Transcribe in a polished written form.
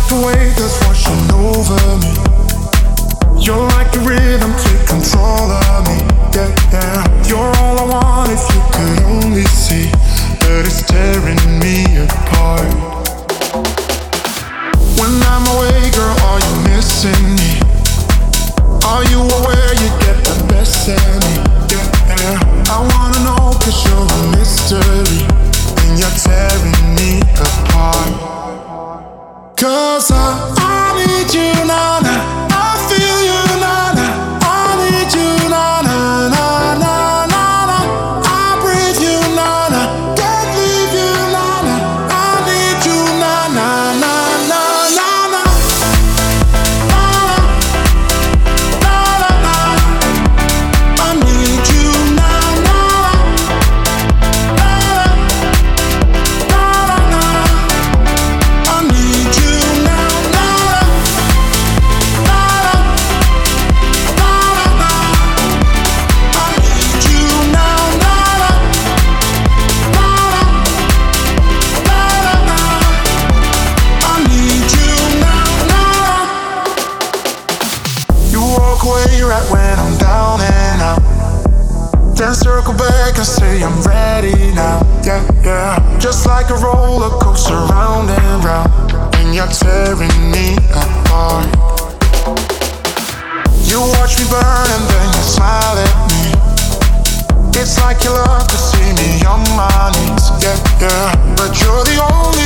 the wave that's washing over me. You're like a rhythm, take control of me. Yeah, yeah. You're all I want if you could only see that it's tearing me apart. When I'm away, girl, are you missing me? Are you aware you get the best of me? Yeah, yeah. I wanna know 'cause you're a mystery and you're tearing me apart. 'Cause I need you, na-na. I feel you, na-na. I need you, na-na, na-na, na-na. I breathe you, na-na. Can't leave you, na-na. I need you, na-na, na-na, na-na. Na-na, I need you, na-na. Na-na, I need you now, now, now, now, I need you now, now, now, I need you now, now. You walk away right when I'm down and out, then circle back and say I'm ready now. Yeah, yeah. Just like a roller coaster round and round, and you're tearing me apart. You watch me burn and then you smile at me. It's like you love to see me on my knees. Yeah, yeah. But you're the only